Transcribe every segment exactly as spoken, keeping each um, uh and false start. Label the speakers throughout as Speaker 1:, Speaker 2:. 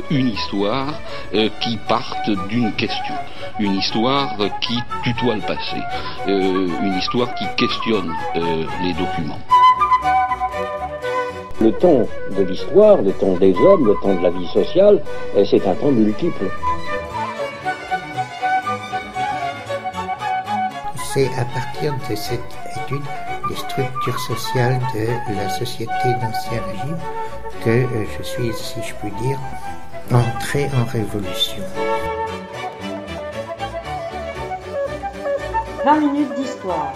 Speaker 1: une histoire euh, qui parte d'une question, une histoire qui tutoie le passé, euh, une histoire qui questionne euh, les documents.
Speaker 2: Le temps de l'histoire, le temps des hommes, le temps de la vie sociale, c'est un temps multiple.
Speaker 3: C'est à partir de cette étude des structures sociales de la société d'Ancien Régime que euh, je suis, si je puis dire, entré en révolution.
Speaker 4: vingt minutes d'histoire.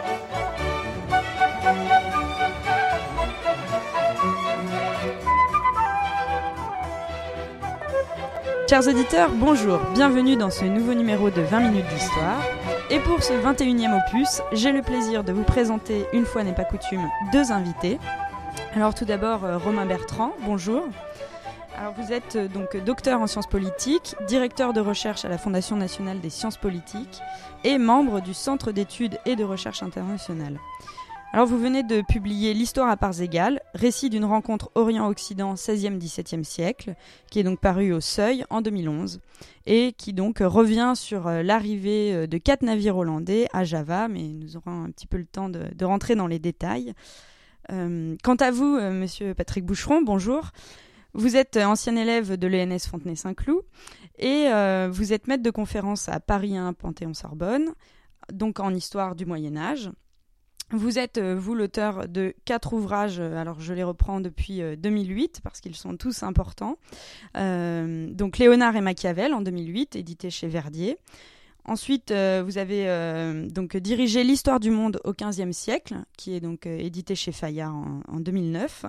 Speaker 5: Chers auditeurs, bonjour, bienvenue dans ce nouveau numéro de vingt minutes d'histoire. Et pour ce vingt et unième opus, j'ai le plaisir de vous présenter, une fois n'est pas coutume, deux invités. Alors tout d'abord, euh, Romain Bertrand, bonjour. Alors vous êtes euh, donc docteur en sciences politiques, directeur de recherche à la Fondation nationale des sciences politiques et membre du Centre d'études et de recherche internationale. Alors vous venez de publier L'histoire à parts égales, récit d'une rencontre Orient-Occident seizième dix-septième siècle, qui est donc paru au Seuil en deux mille onze, et qui donc revient sur l'arrivée de quatre navires hollandais à Java, mais nous aurons un petit peu le temps de, de rentrer dans les détails. Euh, quant à vous, euh, monsieur Patrick Boucheron, bonjour. Vous êtes ancien élève de l'E N S Fontenay-Saint-Cloud, et euh, vous êtes maître de conférence à Paris un Panthéon-Sorbonne, donc en histoire du Moyen-Âge. Vous êtes, vous, l'auteur de quatre ouvrages, alors je les reprends depuis deux mille huit, parce qu'ils sont tous importants. Euh, donc Léonard et Machiavel, en deux mille huit, édité chez Verdier. Ensuite, euh, vous avez euh, donc dirigé L'histoire du monde au quinzième siècle, qui est donc euh, édité chez Fayard en, en deux mille neuf.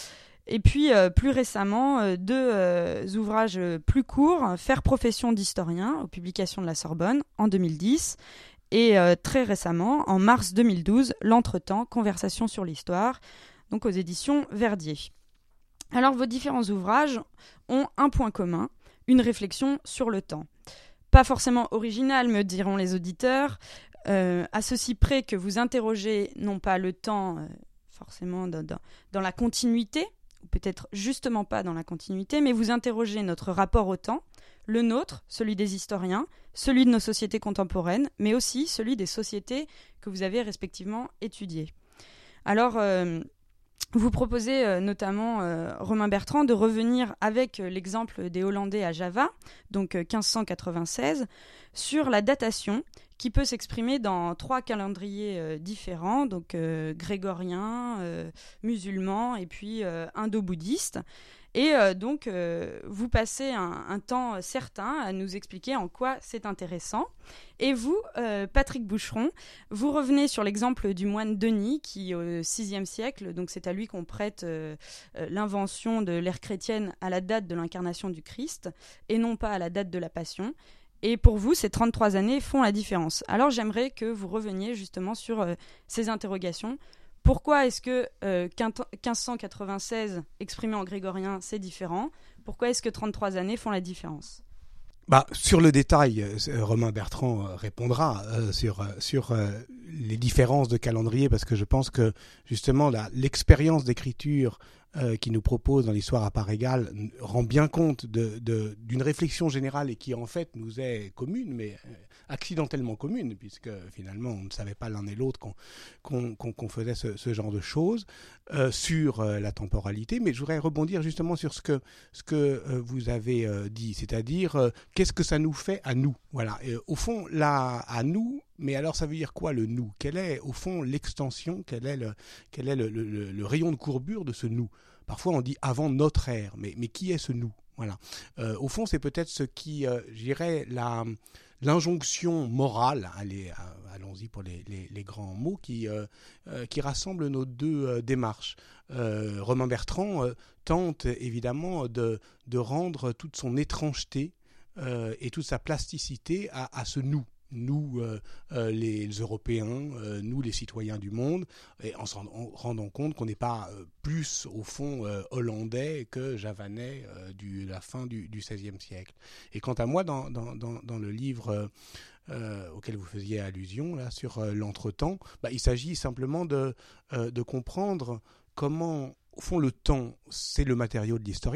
Speaker 5: Et puis, euh, plus récemment, euh, deux euh, ouvrages plus courts, Faire profession d'historien, aux publications de la Sorbonne, en deux mille dix. Et euh, très récemment, en mars deux mille douze, L'Entretemps, Conversation sur l'histoire, donc aux éditions Verdier. Alors, vos différents ouvrages ont un point commun, une réflexion sur le temps. Pas forcément originale, me diront les auditeurs, euh, à ceci près que vous interrogez non pas le temps euh, forcément dans, dans, dans la continuité, ou peut-être justement pas dans la continuité, mais vous interrogez notre rapport au temps, le nôtre, celui des historiens, celui de nos sociétés contemporaines, mais aussi celui des sociétés que vous avez respectivement étudiées. Alors, euh, vous proposez euh, notamment, euh, Romain Bertrand, de revenir avec euh, l'exemple des Hollandais à Java, donc euh, quinze cent quatre-vingt-seize, sur la datation qui peut s'exprimer dans trois calendriers euh, différents, donc euh, grégorien, euh, musulman et puis euh, indo-bouddhiste. Et euh, donc, euh, vous passez un, un temps certain à nous expliquer en quoi c'est intéressant. Et vous, euh, Patrick Boucheron, vous revenez sur l'exemple du moine Denis, qui au sixième siècle, donc c'est à lui qu'on prête euh, euh, l'invention de l'ère chrétienne à la date de l'incarnation du Christ, et non pas à la date de la Passion. Et pour vous, ces trente-trois années font la différence. Alors j'aimerais que vous reveniez justement sur euh, ces interrogations. Pourquoi est-ce que euh, quinze cent quatre-vingt-seize exprimé en grégorien, c'est différent ? Pourquoi est-ce que trente-trois années font la différence ?
Speaker 6: Bah, sur le détail, euh, Romain Bertrand euh, répondra euh, sur, euh, sur euh, les différences de calendrier, parce que je pense que justement la, l'expérience d'écriture euh, qui nous propose dans l'histoire à parts égales rend bien compte de, de, d'une réflexion générale et qui en fait nous est commune, mais euh, accidentellement commune, puisque finalement on ne savait pas l'un et l'autre qu'on, qu'on, qu'on, qu'on faisait ce, ce genre de choses euh, sur euh, la temporalité. Mais je voudrais rebondir justement sur ce que, ce que euh, vous avez euh, dit, c'est-à-dire euh, qu'est-ce que ça nous fait à nous. Voilà. Et, au fond, là, à nous, mais alors ça veut dire quoi le nous ? Quelle est au fond l'extension ? Quel est le, quel est le, le, le, le rayon de courbure de ce nous ? Parfois on dit avant notre ère, mais, mais qui est ce nous ? Voilà. Euh, au fond, c'est peut-être ce qui, euh, je dirais, la... l'injonction morale, allez, allons-y pour les, les, les grands mots, qui, euh, euh, qui rassemble nos deux euh, démarches. Euh, Romain Bertrand euh, tente évidemment de, de rendre toute son étrangeté euh, et toute sa plasticité à, à ce nous. Nous, euh, euh, les Européens, euh, nous, les citoyens du monde, et en se rendant compte qu'on n'est pas euh, plus, au fond, euh, hollandais que javanais euh, du, de la fin du, du seizième siècle. Et quant à moi, dans, dans, dans, dans le livre euh, euh, auquel vous faisiez allusion, là, sur euh, l'entretemps, bah, il s'agit simplement de, euh, de comprendre comment, au fond, le temps, c'est le matériau de l'historien.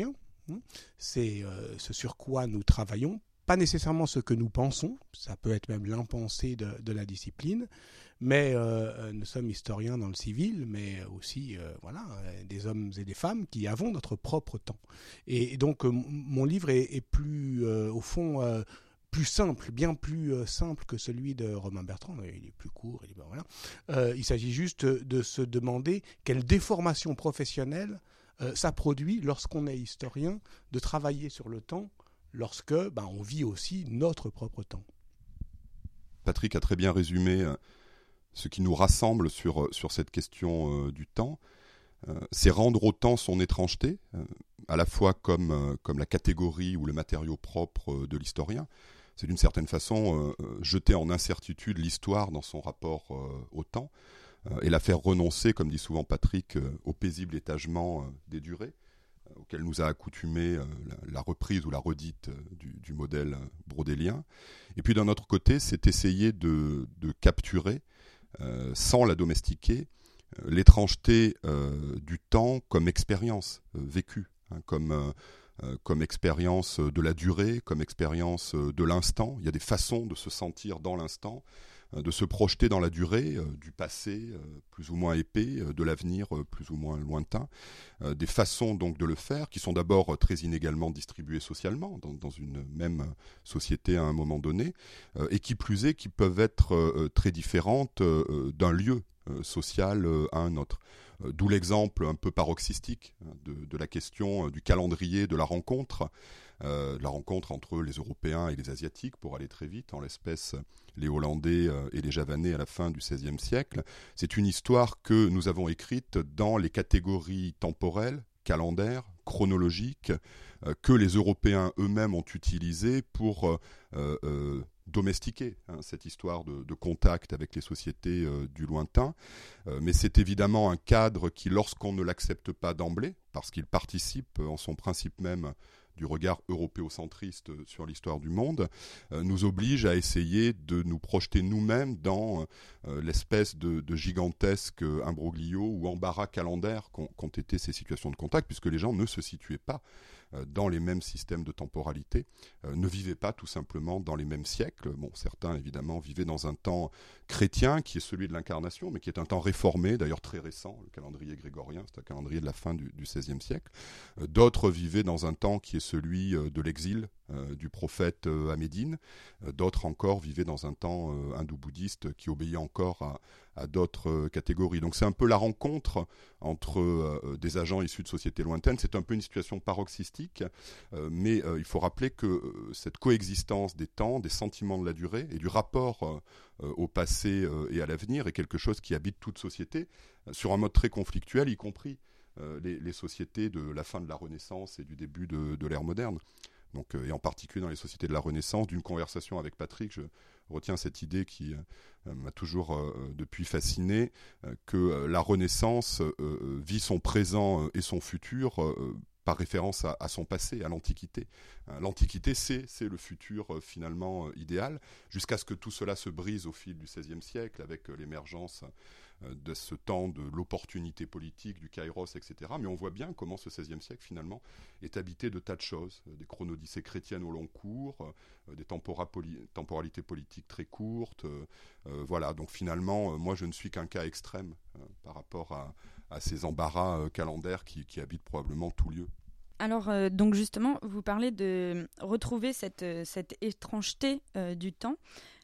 Speaker 6: C'est euh, ce sur quoi nous travaillons, pas nécessairement ce que nous pensons, ça peut être même l'impensé de, de la discipline, mais euh, nous sommes historiens dans le civil, mais aussi euh, voilà, des hommes et des femmes qui avons notre propre temps. Et, et donc euh, mon livre est, est plus, euh, au fond, euh, plus simple, bien plus euh, simple que celui de Romain Bertrand. Il est plus court, il, est, ben, voilà. euh, il s'agit juste de se demander quelle déformation professionnelle euh, ça produit lorsqu'on est historien, de travailler sur le temps, lorsque ben, on vit aussi notre propre temps.
Speaker 4: Patrick a très bien résumé euh, ce qui nous rassemble sur, sur cette question euh, du temps. Euh, c'est rendre au temps son étrangeté, euh, à la fois comme, euh, comme la catégorie ou le matériau propre euh, de l'historien. C'est d'une certaine façon euh, jeter en incertitude l'histoire dans son rapport euh, au temps euh, et la faire renoncer, comme dit souvent Patrick, euh, au paisible étagement euh, des durées, auquel nous a accoutumé euh, la, la reprise ou la redite euh, du, du modèle euh, brodélien. Et puis d'un autre côté, c'est essayer de, de capturer, euh, sans la domestiquer, euh, l'étrangeté euh, du temps comme expérience euh, vécue, hein, comme, euh, euh, comme expérience de la durée, comme expérience de l'instant. Il y a des façons de se sentir dans l'instant, de se projeter dans la durée, euh, du passé euh, plus ou moins épais, euh, de l'avenir euh, plus ou moins lointain, euh, des façons donc de le faire qui sont d'abord euh, très inégalement distribuées socialement dans, dans une même société à un moment donné, euh, et qui plus est qui peuvent être euh, très différentes euh, d'un lieu euh, social euh, à un autre. Euh, d'où l'exemple un peu paroxystique hein, de, de la question euh, du calendrier de la rencontre, euh, de la rencontre entre les Européens et les Asiatiques, pour aller très vite, en l'espèce les Hollandais euh, et les Javanais à la fin du seizième siècle. C'est une histoire que nous avons écrite dans les catégories temporelles, calendaires, chronologiques, euh, que les Européens eux-mêmes ont utilisées pour euh, euh, domestiquer hein, cette histoire de, de contact avec les sociétés euh, du lointain. Euh, mais c'est évidemment un cadre qui, lorsqu'on ne l'accepte pas d'emblée, parce qu'il participe en son principe même du regard européocentriste sur l'histoire du monde, euh, nous oblige à essayer de nous projeter nous-mêmes dans euh, l'espèce de, de gigantesque imbroglio ou embarras calendaire qu'ont, qu'ont été ces situations de contact, puisque les gens ne se situaient pas euh, dans les mêmes systèmes de temporalité, euh, ne vivaient pas tout simplement dans les mêmes siècles. Bon, certains, évidemment, vivaient dans un temps chrétien, qui est celui de l'incarnation, mais qui est un temps réformé, d'ailleurs très récent. Le calendrier grégorien, c'est un calendrier de la fin du, du seizième siècle. Euh, d'autres vivaient dans un temps qui est celui de l'exil euh, du prophète euh, à Médine. Euh, d'autres encore vivaient dans un temps euh, hindou-bouddhiste qui obéit encore à, à d'autres euh, catégories. Donc c'est un peu la rencontre entre euh, des agents issus de sociétés lointaines. C'est un peu une situation paroxystique, euh, mais euh, il faut rappeler que euh, cette coexistence des temps, des sentiments de la durée et du rapport euh, au passé euh, et à l'avenir est quelque chose qui habite toute société euh, sur un mode très conflictuel, y compris Euh, les, les sociétés de la fin de la Renaissance et du début de, de l'ère moderne. Donc, euh, et en particulier dans les sociétés de la Renaissance, d'une conversation avec Patrick, je retiens cette idée qui euh, m'a toujours euh, depuis fasciné, euh, que euh, la Renaissance euh, vit son présent euh, et son futur euh, par référence à, à son passé, à l'Antiquité. Euh, L'Antiquité, c'est, c'est le futur euh, finalement euh, idéal, jusqu'à ce que tout cela se brise au fil du seizième siècle, avec euh, l'émergence de ce temps de l'opportunité politique, du kairos, et cetera. Mais on voit bien comment ce seizième siècle, finalement, est habité de tas de choses. Des chronodyssées chrétiennes au long cours, euh, des tempora poli- temporalités politiques très courtes. Euh, euh, voilà, donc finalement, euh, moi, je ne suis qu'un cas extrême euh, par rapport à, à ces embarras euh, calendaires qui, qui habitent probablement tout lieu.
Speaker 5: Alors, euh, donc justement, vous parlez de retrouver cette, cette étrangeté euh, du temps.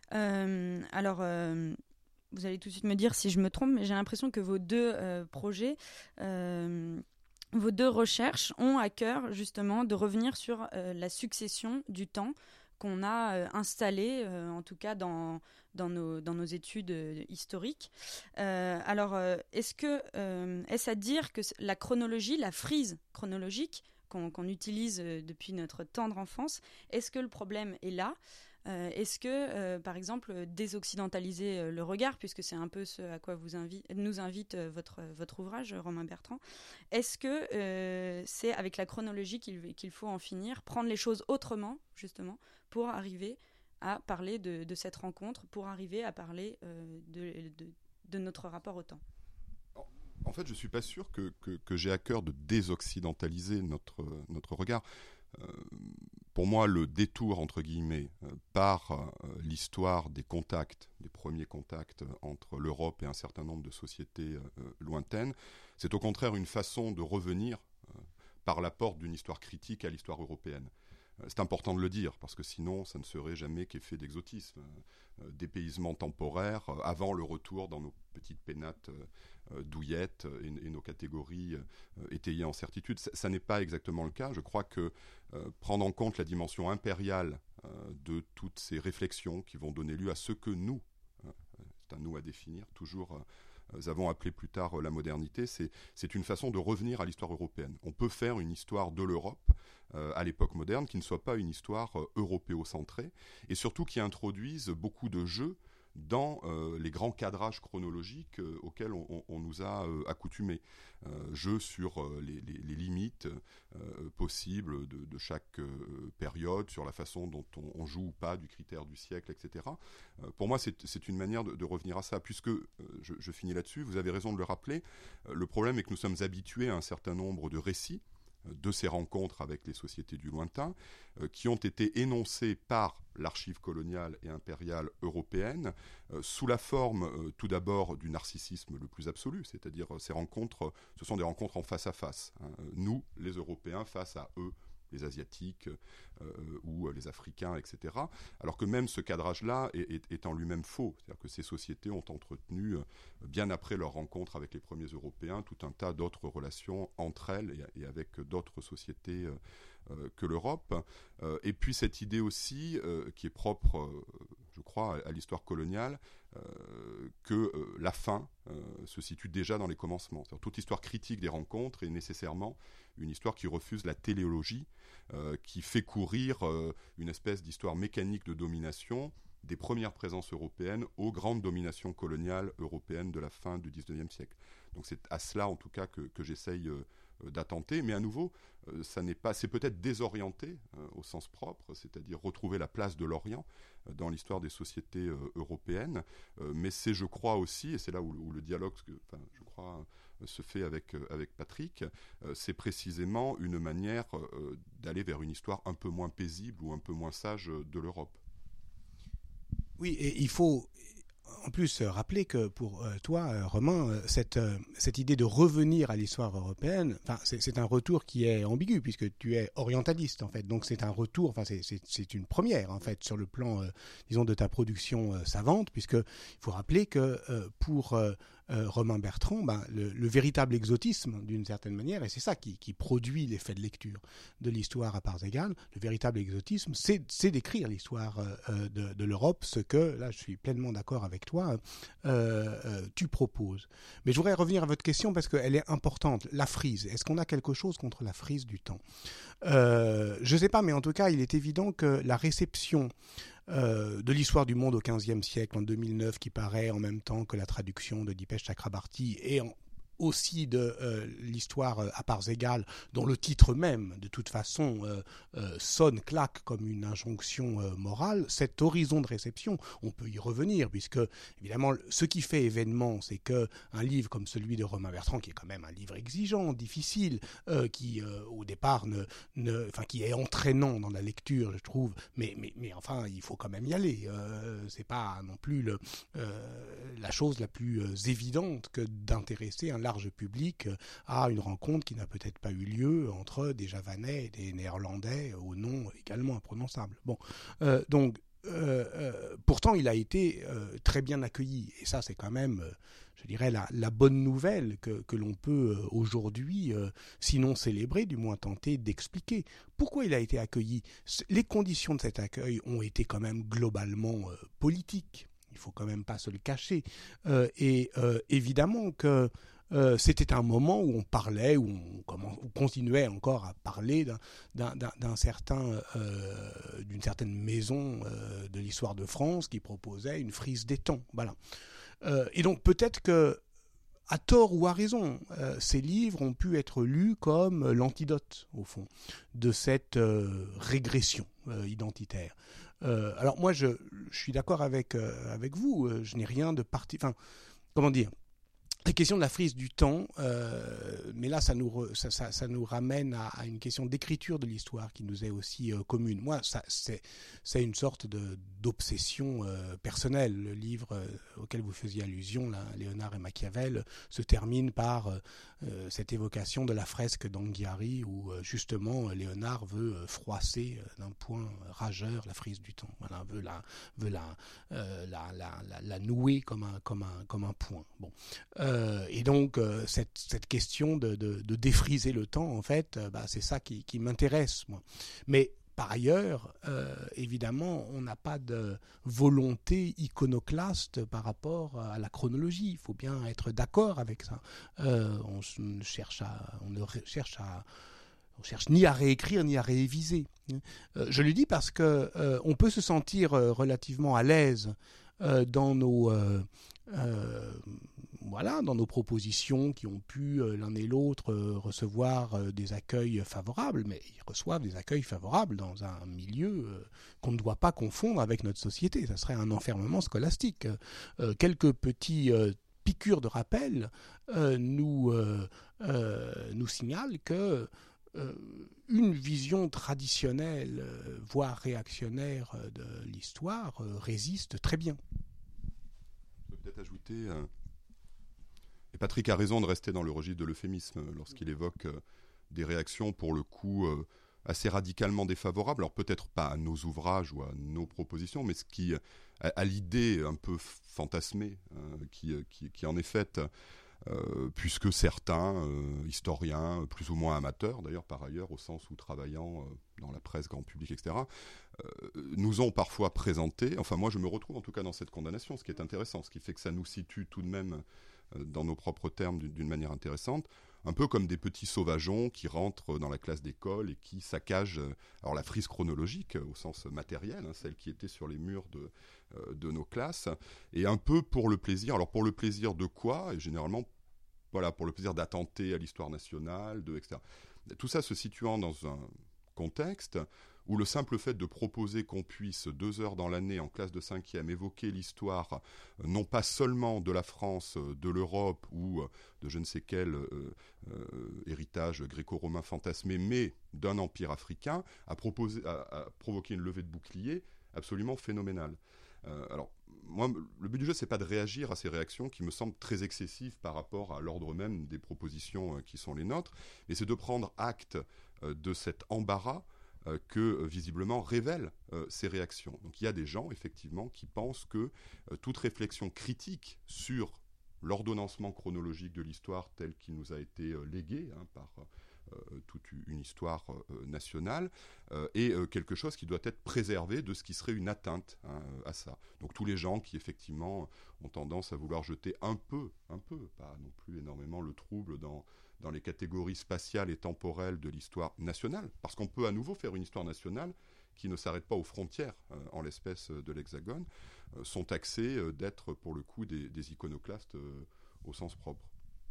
Speaker 5: Euh, alors... Euh, Vous allez tout de suite me dire si je me trompe, mais j'ai l'impression que vos deux euh, projets, euh, vos deux recherches ont à cœur justement de revenir sur euh, la succession du temps qu'on a euh, installée, euh, en tout cas dans, dans, nos, dans nos études euh, historiques. Euh, alors, euh, est-ce que, euh, est-ce à dire que la chronologie, la frise chronologique qu'on, qu'on utilise euh, depuis notre tendre enfance, est-ce que le problème est là ? Euh, est-ce que, euh, par exemple, désoccidentaliser euh, le regard, puisque c'est un peu ce à quoi vous invi- nous invite euh, votre, votre ouvrage, Romain Bertrand, est-ce que euh, c'est avec la chronologie qu'il, qu'il faut en finir, prendre les choses autrement, justement, pour arriver à parler de, de cette rencontre, pour arriver à parler euh, de, de, de notre rapport au temps ?
Speaker 4: En fait, je ne suis pas sûr que, que, que j'ai à cœur de désoccidentaliser notre, notre regard. Euh, pour moi, le détour, entre guillemets, euh, par euh, l'histoire des contacts, des premiers contacts entre l'Europe et un certain nombre de sociétés euh, lointaines, c'est au contraire une façon de revenir euh, par la porte d'une histoire critique à l'histoire européenne. Euh, c'est important de le dire, parce que sinon, ça ne serait jamais qu'effet d'exotisme, euh, dépaysement temporaire, euh, avant le retour dans nos petites pénates euh, douillettes et, et nos catégories euh, étayées en certitude. Ça, ça n'est pas exactement le cas. Je crois que euh, prendre en compte la dimension impériale euh, de toutes ces réflexions qui vont donner lieu à ce que nous, euh, c'est un nous à définir, toujours euh, nous avons appelé plus tard euh, la modernité, c'est, c'est une façon de revenir à l'histoire européenne. On peut faire une histoire de l'Europe euh, à l'époque moderne qui ne soit pas une histoire euh, européocentrée et surtout qui introduise beaucoup de jeux dans euh, les grands cadrages chronologiques euh, auxquels on, on, on nous a euh, accoutumés. Euh, jeux sur euh, les, les, les limites euh, possibles de, de chaque euh, période, sur la façon dont on, on joue ou pas du critère du siècle, et cetera. Euh, pour moi, c'est, c'est une manière de, de revenir à ça, puisque, euh, je, je finis là-dessus, vous avez raison de le rappeler, euh, le problème est que nous sommes habitués à un certain nombre de récits de ces rencontres avec les sociétés du lointain, euh, qui ont été énoncées par l'archive coloniale et impériale européenne, euh, sous la forme euh, tout d'abord du narcissisme le plus absolu, c'est-à-dire euh, ces rencontres, ce sont des rencontres en face à face. Hein, nous, les Européens, face à eux, les Asiatiques euh, ou les Africains, et cetera. Alors que même ce cadrage-là est, est, est en lui-même faux. C'est-à-dire que ces sociétés ont entretenu, euh, bien après leur rencontre avec les premiers Européens, tout un tas d'autres relations entre elles et, et avec d'autres sociétés euh, euh, que l'Europe. Euh, et puis cette idée aussi, euh, qui est propre, euh, je crois, à, à l'histoire coloniale, euh, que euh, la fin euh, se situe déjà dans les commencements. C'est-à-dire toute histoire critique des rencontres est nécessairement une histoire qui refuse la téléologie, euh, qui fait courir euh, une espèce d'histoire mécanique de domination des premières présences européennes aux grandes dominations coloniales européennes de la fin du dix-neuvième siècle. Donc c'est à cela en tout cas que, que j'essaye euh, d'attenter, mais à nouveau, euh, ça n'est pas, c'est peut-être désorienté euh, au sens propre, c'est-à-dire retrouver la place de l'Orient euh, dans l'histoire des sociétés euh, européennes, euh, mais c'est, je crois aussi, et c'est là où, où le dialogue, enfin, je crois, euh, se fait avec, euh, avec Patrick, euh, c'est précisément une manière euh, d'aller vers une histoire un peu moins paisible ou un peu moins sage euh, de l'Europe.
Speaker 6: Oui, et il faut en plus rappeler que pour euh, toi, Romain, euh, cette, euh, cette idée de revenir à l'histoire européenne, enfin, c'est, c'est un retour qui est ambigu puisque tu es orientaliste en fait. Donc c'est un retour, enfin c'est, c'est, c'est une première en fait sur le plan, euh, disons, de ta production euh, savante, puisque il faut rappeler que euh, pour euh, Euh, Romain Bertrand, ben, le, le véritable exotisme, d'une certaine manière, et c'est ça qui, qui produit l'effet de lecture de l'histoire à parts égales, le véritable exotisme, c'est, c'est d'écrire l'histoire euh, de, de l'Europe, ce que, là je suis pleinement d'accord avec toi, euh, euh, tu proposes. Mais je voudrais revenir à votre question parce qu'elle est importante. La frise, est-ce qu'on a quelque chose contre la frise du temps ? euh, Je ne sais pas, mais en tout cas, il est évident que la réception Euh, de l'histoire du monde au quinzième siècle, en deux mille neuf, qui paraît en même temps que la traduction de Dipesh Chakrabarty, et en, aussi de euh, l'histoire euh, à parts égales, dont le titre même, de toute façon, euh, euh, sonne, claque comme une injonction euh, morale, cet horizon de réception, on peut y revenir, puisque, évidemment, ce qui fait événement, c'est qu'un livre comme celui de Romain Bertrand, qui est quand même un livre exigeant, difficile, euh, qui, euh, au départ, ne, ne, enfin, qui est entraînant dans la lecture, je trouve, mais, mais, mais enfin, il faut quand même y aller. Euh, c'est pas non plus le, euh, la chose la plus euh, évidente que d'intéresser un large public à une rencontre qui n'a peut-être pas eu lieu entre des Javanais et des Néerlandais au nom également imprononçable. Bon, euh, donc euh, euh, pourtant il a été euh, très bien accueilli, et ça c'est quand même, euh, je dirais, la, la bonne nouvelle que, que l'on peut euh, aujourd'hui, euh, sinon célébrer, du moins tenter d'expliquer. Pourquoi il a été accueilli ? Les conditions de cet accueil ont été quand même globalement euh, politiques, il faut quand même pas se le cacher, euh, et euh, évidemment que Euh, c'était un moment où on parlait, où on, comment, on continuait encore à parler d'un, d'un, d'un, d'un certain, euh, d'une certaine maison euh, de l'histoire de France qui proposait une frise des temps. Voilà. Euh, et donc peut-être que, à tort ou à raison, euh, ces livres ont pu être lus comme l'antidote, au fond, de cette euh, régression euh, identitaire. Euh, alors moi, je, je suis d'accord avec, euh, avec vous, euh, je n'ai rien de parti... Enfin, comment dire ? La question de la frise du temps, euh, mais là, ça nous, re, ça, ça, ça nous ramène à, à une question d'écriture de l'histoire qui nous est aussi euh, commune. Moi, ça, c'est, c'est une sorte de, d'obsession euh, personnelle. Le livre euh, auquel vous faisiez allusion, là, Léonard et Machiavel, se termine par euh, euh, cette évocation de la fresque d'Anghiari où euh, justement Léonard veut euh, froisser euh, d'un point rageur la frise du temps. Voilà, veut la, veut la, euh, la, la, la, la nouer comme un, comme un, comme un point. Bon. Euh, Euh, et donc euh, cette, cette question de, de, de défriser le temps, en fait, euh, bah, c'est ça qui, qui m'intéresse, moi. Mais par ailleurs, euh, évidemment, on n'a pas de volonté iconoclaste par rapport à la chronologie. Il faut bien être d'accord avec ça. Euh, on cherche à, on ne cherche à On cherche ni à réécrire ni à réviser. Euh, je le dis parce que euh, on peut se sentir euh, relativement à l'aise euh, dans nos euh, euh, voilà, dans nos propositions qui ont pu euh, l'un et l'autre euh, recevoir euh, des accueils favorables, mais ils reçoivent des accueils favorables dans un milieu euh, qu'on ne doit pas confondre avec notre société. Ça serait un enfermement scolastique. Euh, quelques petits euh, piqûres de rappel euh, nous euh, euh, nous signalent que Euh, une vision traditionnelle, euh, voire réactionnaire euh, de l'histoire euh, résiste très bien.
Speaker 4: Je peux peut-être ajouter, euh, et Patrick a raison de rester dans le registre de l'euphémisme lorsqu'il évoque euh, des réactions pour le coup euh, assez radicalement défavorables, alors peut-être pas à nos ouvrages ou à nos propositions, mais ce qui, à, à l'idée un peu fantasmée euh, qui, qui, qui en est faite, Euh, puisque certains euh, historiens, plus ou moins amateurs d'ailleurs par ailleurs, au sens où travaillant euh, dans la presse grand public, et cetera, euh, nous ont parfois présenté, enfin moi je me retrouve en tout cas dans cette condamnation, ce qui est intéressant, ce qui fait que ça nous situe tout de même euh, dans nos propres termes d'une, d'une manière intéressante, un peu comme des petits sauvageons qui rentrent dans la classe d'école et qui saccagent euh, alors la frise chronologique euh, au sens matériel, hein, celle qui était sur les murs de, euh, de nos classes, et un peu pour le plaisir. Alors pour le plaisir de quoi ? Et généralement, voilà, pour le plaisir d'attenter à l'histoire nationale, de, et cetera. Tout ça se situant dans un contexte où le simple fait de proposer qu'on puisse, deux heures dans l'année, en classe de cinquième, évoquer l'histoire, non pas seulement de la France, de l'Europe ou de je ne sais quel euh, euh, héritage gréco-romain fantasmé, mais d'un empire africain, a, proposé, a, a provoqué une levée de bouclier absolument phénoménale. Euh, alors, moi, le but du jeu, c'est pas de réagir à ces réactions qui me semblent très excessives par rapport à l'ordre même des propositions euh, qui sont les nôtres, mais c'est de prendre acte euh, de cet embarras euh, que, euh, visiblement, révèlent euh, ces réactions. Donc, il y a des gens, effectivement, qui pensent que euh, toute réflexion critique sur l'ordonnancement chronologique de l'histoire tel qu'il nous a été euh, légué hein, par euh, toute une histoire euh, nationale euh, est euh, quelque chose qui doit être préservé de ce qui serait une atteinte hein, à ça. Donc tous les gens qui effectivement ont tendance à vouloir jeter un peu, un peu, pas non plus énormément le trouble dans, dans les catégories spatiales et temporelles de l'histoire nationale, parce qu'on peut à nouveau faire une histoire nationale qui ne s'arrête pas aux frontières, euh, en l'espèce de l'Hexagone, euh, sont taxés euh, d'être pour le coup des, des iconoclastes euh, au sens propre.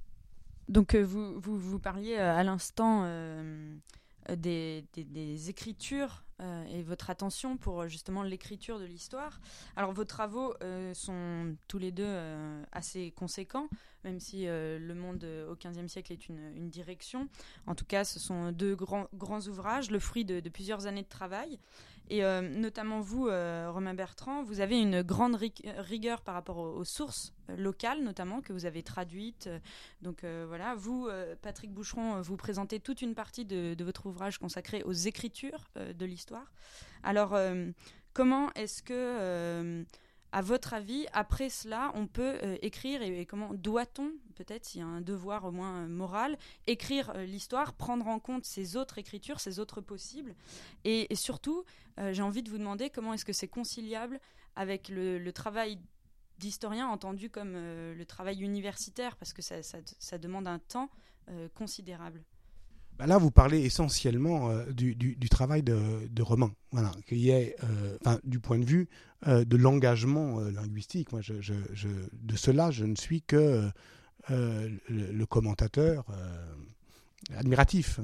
Speaker 5: Donc euh, vous, vous, vous parliez euh, à l'instant euh, des, des, des écritures euh, et votre attention pour justement l'écriture de l'histoire. Alors vos travaux euh, sont tous les deux euh, assez conséquents, même si euh, Le Monde au quinzième siècle est une, une direction. En tout cas, ce sont deux grands, grands ouvrages, le fruit de, de plusieurs années de travail. Et euh, notamment vous, euh, Romain Bertrand, vous avez une grande rig- rigueur par rapport aux, aux sources euh, locales, notamment, que vous avez traduites. Donc euh, voilà, vous, euh, Patrick Boucheron, vous présentez toute une partie de, de votre ouvrage consacré aux écritures euh, de l'histoire. Alors, euh, comment est-ce que, euh, à votre avis, après cela, on peut euh, écrire, et, et comment doit-on, peut-être, s'il y a un devoir au moins euh, moral, écrire euh, l'histoire, prendre en compte ces autres écritures, ces autres possibles, et, et surtout, euh, j'ai envie de vous demander comment est-ce que c'est conciliable avec le, le travail d'historien entendu comme euh, le travail universitaire, parce que ça, ça, ça demande un temps euh, considérable.
Speaker 6: Bah là, vous parlez essentiellement euh, du, du, du travail de, de Romain, voilà, qui est, euh, enfin, du point de vue euh, de l'engagement euh, linguistique. Moi, je, je, je, de cela, je ne suis que euh, le, le commentateur euh, admiratif.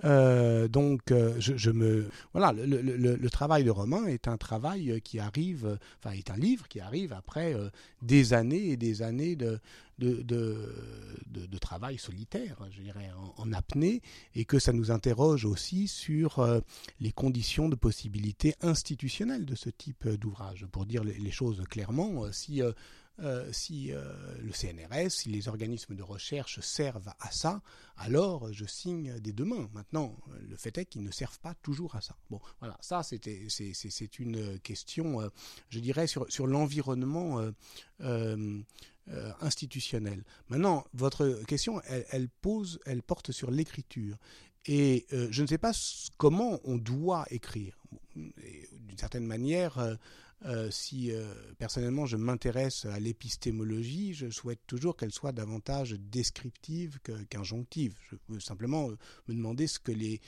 Speaker 6: Euh, donc, euh, je, je me voilà, le, le, le travail de Romain est un travail qui arrive, enfin, est un livre qui arrive après euh, des années et des années de de, de, de, de travail solitaire, je dirais, en, en apnée, et que ça nous interroge aussi sur euh, les conditions de possibilité institutionnelles de ce type d'ouvrage. Pour dire les, les choses clairement, si euh, Euh, si euh, le C N R S, si les organismes de recherche servent à ça, alors je signe des deux mains. Maintenant, le fait est qu'ils ne servent pas toujours à ça. Bon, voilà, ça c'était, c'est, c'est, c'est une question, euh, je dirais, sur, sur l'environnement euh, euh, euh, institutionnel. Maintenant, votre question, elle, elle pose, elle porte sur l'écriture. Et euh, je ne sais pas comment on doit écrire. Et, d'une certaine manière, euh, Euh, si euh, personnellement je m'intéresse à l'épistémologie, je souhaite toujours qu'elle soit davantage descriptive que, qu'injonctive. Je veux simplement euh, me demander ce que les,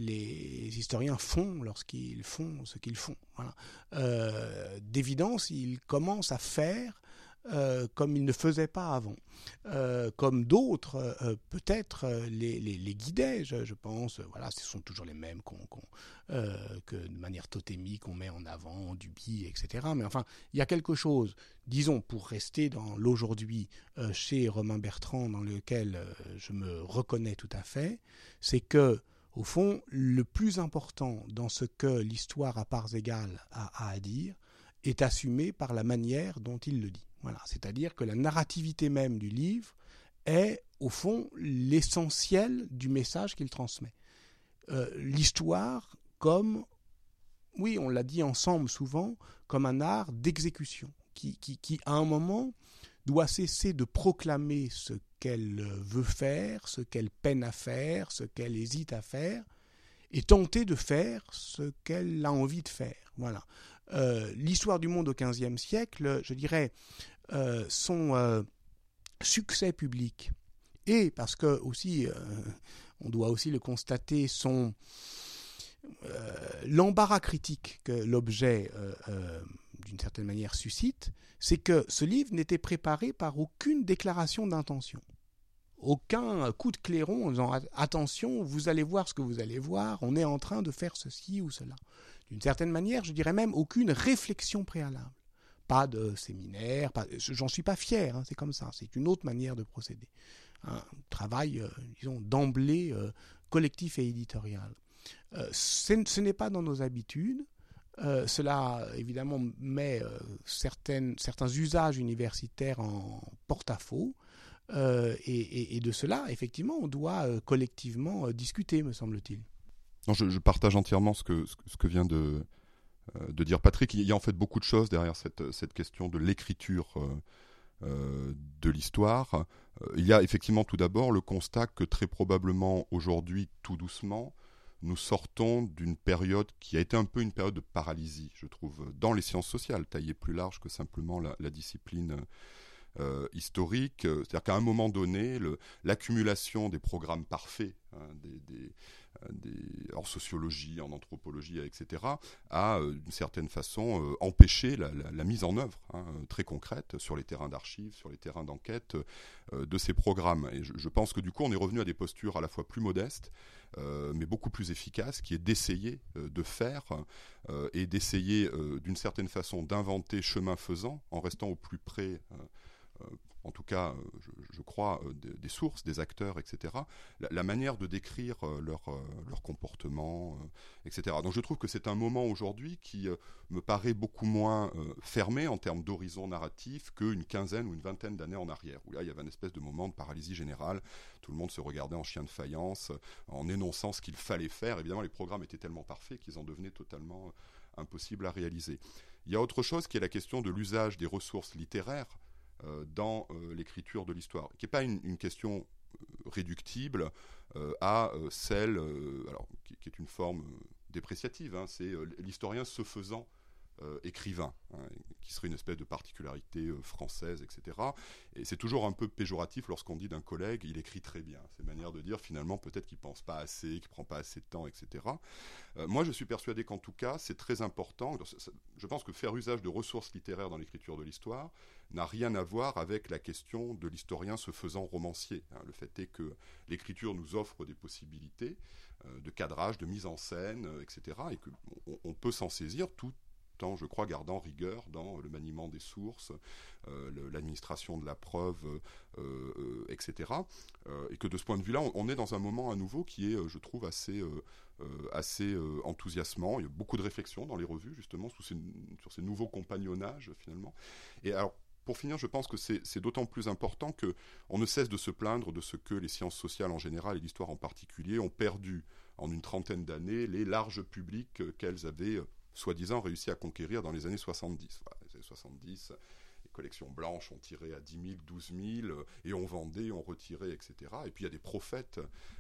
Speaker 6: les historiens font lorsqu'ils font ce qu'ils font. Voilà. Euh, d'évidence, ils commencent à faire Euh, comme ils ne faisaient pas avant, euh, comme d'autres euh, peut-être euh, les, les, les guidaient, je, je pense, euh, voilà, ce sont toujours les mêmes qu'on, qu'on, euh, que de manière totémique on met en avant, Duby, et cetera. Mais enfin, il y a quelque chose, disons, pour rester dans l'aujourd'hui euh, chez Romain Bertrand, dans lequel euh, je me reconnais tout à fait, c'est que, au fond, le plus important dans ce que l'histoire à parts égales a, a à dire est assumé par la manière dont il le dit. Voilà, c'est-à-dire que la narrativité même du livre est, au fond, l'essentiel du message qu'il transmet. Euh, l'histoire comme, oui, on l'a dit ensemble souvent, comme un art d'exécution, qui, qui, qui à un moment doit cesser de proclamer ce qu'elle veut faire, ce qu'elle peine à faire, ce qu'elle hésite à faire, et tenter de faire ce qu'elle a envie de faire. Voilà. Euh, l'histoire du monde au quinzième siècle, je dirais, euh, son euh, succès public, et parce que aussi, euh, on doit aussi le constater, son euh, l'embarras critique que l'objet, euh, euh, d'une certaine manière, suscite, c'est que ce livre n'était préparé par aucune déclaration d'intention. Aucun coup de clairon en disant « attention, vous allez voir ce que vous allez voir, on est en train de faire ceci ou cela ». D'une certaine manière, je dirais même aucune réflexion préalable. Pas de séminaire, pas, j'en suis pas fier, hein, c'est comme ça, c'est une autre manière de procéder. Un travail, euh, disons, d'emblée euh, collectif et éditorial. Euh, ce n'est pas dans nos habitudes. Euh, cela, évidemment, met euh, certaines, certains usages universitaires en porte-à-faux. Euh, et, et, et de cela, effectivement, on doit euh, collectivement euh, discuter, me semble-t-il.
Speaker 4: Non, je, je partage entièrement ce que, ce que vient de, euh, de dire Patrick. Il y a en fait beaucoup de choses derrière cette, cette question de l'écriture euh, euh, de l'histoire. Euh, il y a effectivement tout d'abord le constat que très probablement aujourd'hui, tout doucement, nous sortons d'une période qui a été un peu une période de paralysie, je trouve, dans les sciences sociales, taillée plus large que simplement la, la discipline Euh, historique, c'est-à-dire qu'à un moment donné, le, l'accumulation des programmes parfaits, hein, des, des, des, en sociologie, en anthropologie, et cetera, a euh, d'une certaine façon euh, empêché la, la, la mise en œuvre hein, très concrète sur les terrains d'archives, sur les terrains d'enquête euh, de ces programmes. Et je, je pense que du coup, on est revenu à des postures à la fois plus modestes, euh, mais beaucoup plus efficaces, qui est d'essayer euh, de faire euh, et d'essayer euh, d'une certaine façon d'inventer chemin faisant en restant au plus près euh, Euh, en tout cas, euh, je, je crois, euh, des, des sources, des acteurs, et cetera, la, la manière de décrire euh, leur, euh, leur comportement, euh, et cetera. Donc je trouve que c'est un moment aujourd'hui qui euh, me paraît beaucoup moins euh, fermé en termes d'horizon narratif qu'une quinzaine ou une vingtaine d'années en arrière, où là il y avait une espèce de moment de paralysie générale, tout le monde se regardait en chien de faïence, en énonçant ce qu'il fallait faire. Évidemment, les programmes étaient tellement parfaits qu'ils en devenaient totalement euh, impossibles à réaliser. Il y a autre chose qui est la question de l'usage des ressources littéraires dans euh, l'écriture de l'histoire, qui n'est pas une, une question euh, réductible euh, à euh, celle, euh, alors, qui, qui est une forme euh, dépréciative, hein, c'est euh, l'historien se faisant euh, écrivain, hein, qui serait une espèce de particularité euh, française, et cetera. Et c'est toujours un peu péjoratif lorsqu'on dit d'un collègue, il écrit très bien. C'est une manière de dire, finalement, peut-être qu'il ne pense pas assez, qu'il ne prend pas assez de temps, et cetera. Euh, moi, je suis persuadé qu'en tout cas, c'est très important. Je pense que faire usage de ressources littéraires dans l'écriture de l'histoire n'a rien à voir avec la question de l'historien se faisant romancier. Hein. Le fait est que l'écriture nous offre des possibilités euh, de cadrage, de mise en scène, euh, et cetera. Et qu'on on peut s'en saisir tout en, je crois, gardant rigueur dans le maniement des sources, euh, le, l'administration de la preuve, euh, euh, et cetera. Euh, et que de ce point de vue-là, on, on est dans un moment à nouveau qui est, je trouve, assez, euh, euh, assez euh, enthousiasmant. Il y a beaucoup de réflexions dans les revues, justement, sous ces, sur ces nouveaux compagnonnages, finalement. Et alors, pour finir, je pense que c'est, c'est d'autant plus important qu'on ne cesse de se plaindre de ce que les sciences sociales en général et l'histoire en particulier ont perdu en une trentaine d'années les larges publics qu'elles avaient soi-disant réussi à conquérir dans les années soixante-dix. Voilà, les années soixante-dix, les collections blanches ont tiré à dix mille, douze mille, et on vendait, on retirait, et cetera. Et puis il y a des prophètes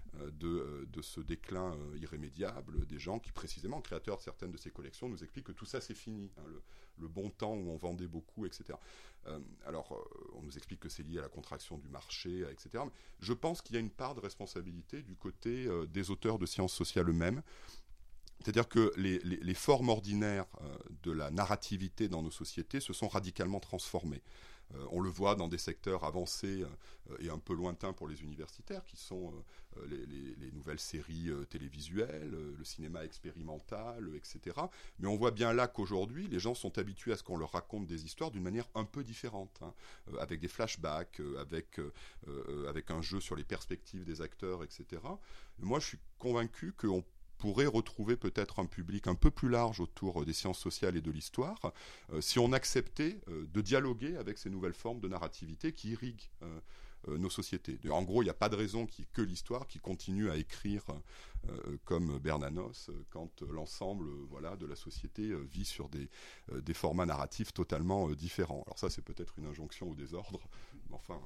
Speaker 4: de, de ce déclin irrémédiable, des gens qui, précisément, créateurs de certaines de ces collections, nous expliquent que tout ça, c'est fini. Hein, le, le bon temps où on vendait beaucoup, et cetera. Euh, alors, on nous explique que c'est lié à la contraction du marché, et cetera. Mais je pense qu'il y a une part de responsabilité du côté euh, des auteurs de sciences sociales eux-mêmes. C'est-à-dire que les, les, les formes ordinaires euh, de la narrativité dans nos sociétés se sont radicalement transformées. Euh, on le voit dans des secteurs avancés euh, et un peu lointains pour les universitaires, qui sont euh, les, les, les nouvelles séries euh, télévisuelles, euh, le cinéma expérimental, et cetera. Mais on voit bien là qu'aujourd'hui, les gens sont habitués à ce qu'on leur raconte des histoires d'une manière un peu différente, hein, euh, avec des flashbacks, euh, avec, euh, euh, avec un jeu sur les perspectives des acteurs, et cetera. Moi, je suis convaincu qu'on pourrait retrouver peut-être un public un peu plus large autour des sciences sociales et de l'histoire, euh, si on acceptait euh, de dialoguer avec ces nouvelles formes de narrativité qui irriguent euh, euh, nos sociétés. En gros, il n'y a pas de raison qu'il y ait que l'histoire qui continue à écrire euh, comme Bernanos, euh, quand euh, l'ensemble euh, voilà, de la société euh, vit sur des, euh, des formats narratifs totalement euh, différents. Alors ça, c'est peut-être une injonction au désordre, mais enfin...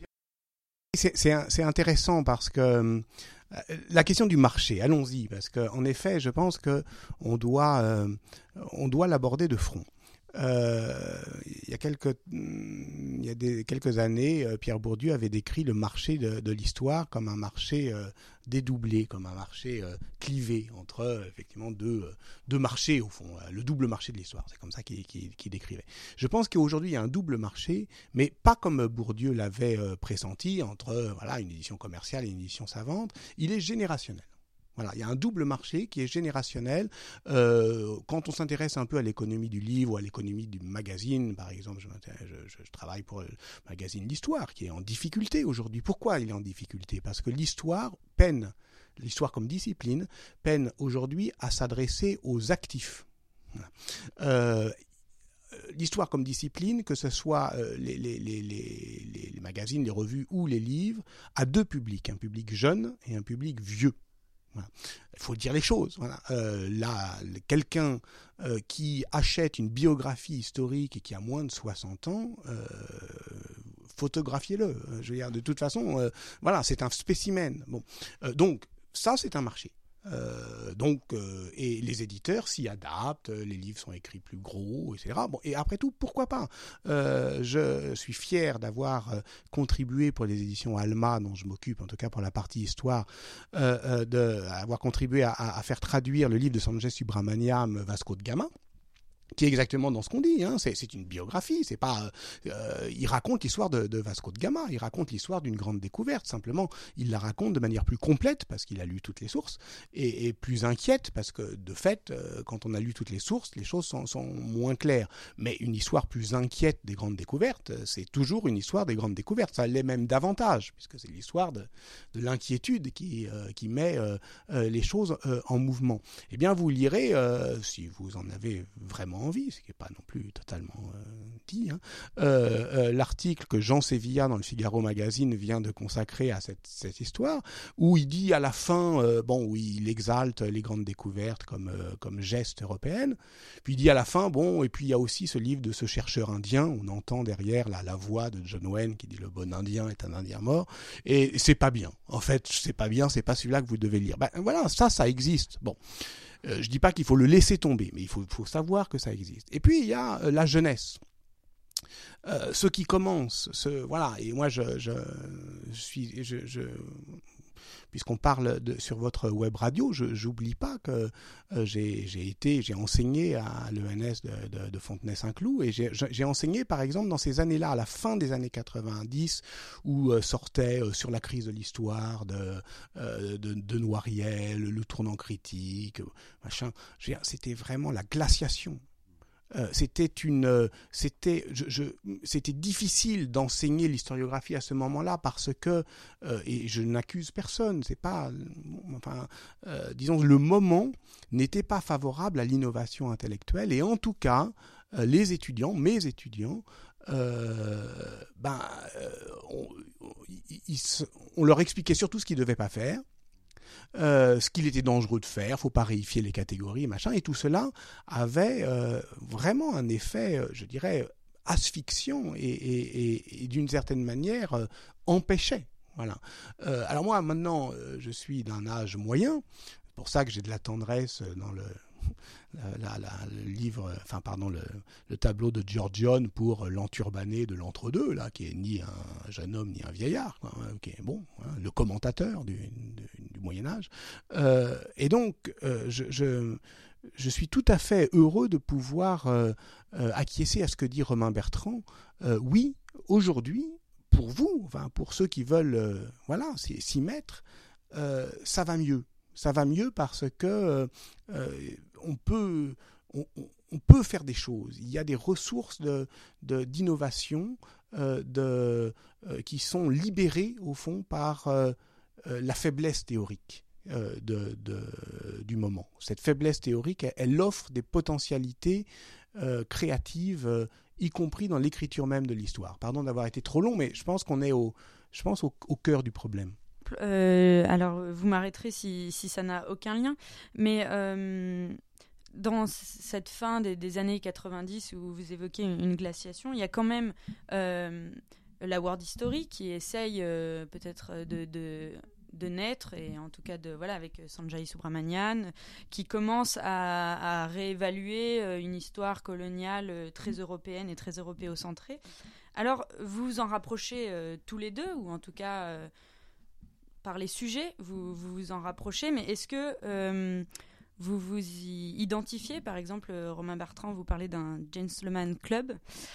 Speaker 6: C'est, c'est, c'est intéressant parce que euh, la question du marché, allons-y, parce qu'en effet, je pense qu'on doit, euh, on doit l'aborder de front. Euh, il y a quelques, il y a des, quelques années, Pierre Bourdieu avait décrit le marché de, de l'histoire comme un marché euh, dédoublé, comme un marché euh, clivé entre euh, effectivement deux, euh, deux marchés au fond, euh, le double marché de l'histoire. C'est comme ça qu'il, qu'il, qu'il décrivait. Je pense qu'aujourd'hui il y a un double marché, mais pas comme Bourdieu l'avait euh, pressenti entre euh, voilà une édition commerciale et une édition savante. Il est générationnel. Voilà, il y a un double marché qui est générationnel. Euh, quand on s'intéresse un peu à l'économie du livre ou à l'économie du magazine, par exemple, je, je, je travaille pour le magazine L'Histoire, qui est en difficulté aujourd'hui. Pourquoi il est en difficulté ? Parce que l'histoire peine, l'histoire comme discipline, peine aujourd'hui à s'adresser aux actifs. Voilà. Euh, L'histoire comme discipline, que ce soit euh, les, les, les, les, les magazines, les revues ou les livres, a deux publics, un public jeune et un public vieux. Voilà. Il faut dire les choses. Voilà. Euh, là, quelqu'un euh, qui achète une biographie historique et qui a moins de soixante ans, euh, photographiez-le. Je veux dire, de toute façon, euh, voilà, c'est un spécimen. Bon, euh, donc ça, c'est un marché. Euh, donc, euh, et les éditeurs s'y adaptent, les livres sont écrits plus gros, et cetera. Bon, et après tout, pourquoi pas ? euh, Je suis fier d'avoir euh, contribué pour les éditions Alma, dont je m'occupe, en tout cas pour la partie histoire, euh, euh, de, avoir contribué à, à faire traduire le livre de Sanjay Subramaniam, Vasco de Gama, qui est exactement dans ce qu'on dit, hein. c'est, c'est une biographie, c'est pas, euh, il raconte l'histoire de, de Vasco de Gama, il raconte l'histoire d'une grande découverte, simplement, il la raconte de manière plus complète, parce qu'il a lu toutes les sources, et, et plus inquiète, parce que, de fait, euh, quand on a lu toutes les sources, les choses sont, sont moins claires. Mais une histoire plus inquiète des grandes découvertes, c'est toujours une histoire des grandes découvertes, ça l'est même davantage, puisque c'est l'histoire de, de l'inquiétude qui, euh, qui met euh, euh, les choses euh, en mouvement. Eh bien, vous lirez, euh, si vous en avez vraiment envie, ce qui n'est pas non plus totalement euh, dit, hein, euh, euh, l'article que Jean Sévilla dans le Figaro Magazine vient de consacrer à cette, cette histoire, où il dit à la fin, euh, bon, où il exalte les grandes découvertes comme, euh, comme geste européenne, puis il dit à la fin, bon, et puis il y a aussi ce livre de ce chercheur indien, on entend derrière la, la voix de John Wayne qui dit le bon indien est un indien mort, et c'est pas bien. en fait, c'est pas bien, c'est pas celui-là que vous devez lire. Ben voilà, ça, ça existe. Bon, euh, je dis pas qu'il faut le laisser tomber, mais il faut, faut savoir que ça existe. Et puis il y a euh, la jeunesse. Euh, ceux qui commencent, ceux, voilà, et moi je, je, je suis, je, je, puisqu'on parle de, sur votre web radio, je j'oublie pas que euh, j'ai, j'ai été, j'ai enseigné à l'E N S de, de, de Fontenay-Saint-Cloud, et j'ai, j'ai enseigné par exemple dans ces années-là, à la fin des années quatre-vingt-dix, où euh, sortait euh, sur la crise de l'histoire de, euh, de, de Noiriel, le tournant critique, machin, je veux dire, c'était vraiment la glaciation. Euh, c'était une, euh, c'était, je, je, c'était difficile d'enseigner l'historiographie à ce moment-là parce que, euh, et je n'accuse personne, c'est pas, enfin, euh, disons, le moment n'était pas favorable à l'innovation intellectuelle, et en tout cas, euh, les étudiants, mes étudiants, euh, ben, euh, on, ils, ils, on leur expliquait surtout ce qu'ils devaient pas faire. Euh, ce qu'il était dangereux de faire, faut pas réifier les catégories, machin, et tout cela avait euh, vraiment un effet, euh, je dirais, asphyxiant et, et, et, et d'une certaine manière euh, empêchait. Voilà. Euh, alors moi maintenant, euh, je suis d'un âge moyen, c'est pour ça que j'ai de la tendresse dans le La, la, le livre, enfin pardon, le, le tableau de Giorgione pour l'enturbané de l'entre-deux, là, qui est ni un jeune homme ni un vieillard, quoi, hein, qui est bon, hein, le commentateur du, du, du Moyen Âge. Euh, et donc, euh, je, je, je suis tout à fait heureux de pouvoir euh, euh, acquiescer à ce que dit Romain Bertrand. Euh, oui, aujourd'hui, pour vous, enfin pour ceux qui veulent, euh, voilà, s'y mettre, euh, ça va mieux. Ça va mieux parce que euh, on peut, on, on peut faire des choses. Il y a des ressources de, de, d'innovation euh, de, euh, qui sont libérées au fond par euh, la faiblesse théorique euh, de, de, du moment. Cette faiblesse théorique, elle, elle offre des potentialités euh, créatives, euh, y compris dans l'écriture même de l'histoire. Pardon d'avoir été trop long, mais je pense qu'on est au, je pense au, au cœur du problème.
Speaker 5: Euh, alors, vous m'arrêterez si, si ça n'a aucun lien, mais euh, dans cette fin des, des années quatre-vingt-dix où vous évoquez une, une glaciation, il y a quand même euh, la World History qui essaye euh, peut-être de, de, de naître, et en tout cas de, voilà, avec Sanjay Subrahmanyam, qui commence à, à réévaluer une histoire coloniale très européenne et très européocentrée. Alors, vous vous en rapprochez euh, tous les deux, ou en tout cas... Euh, par les sujets, vous, vous vous en rapprochez, mais est-ce que euh, vous vous y identifiez? Par exemple, Romain Bertrand, vous parlez d'un gentleman club,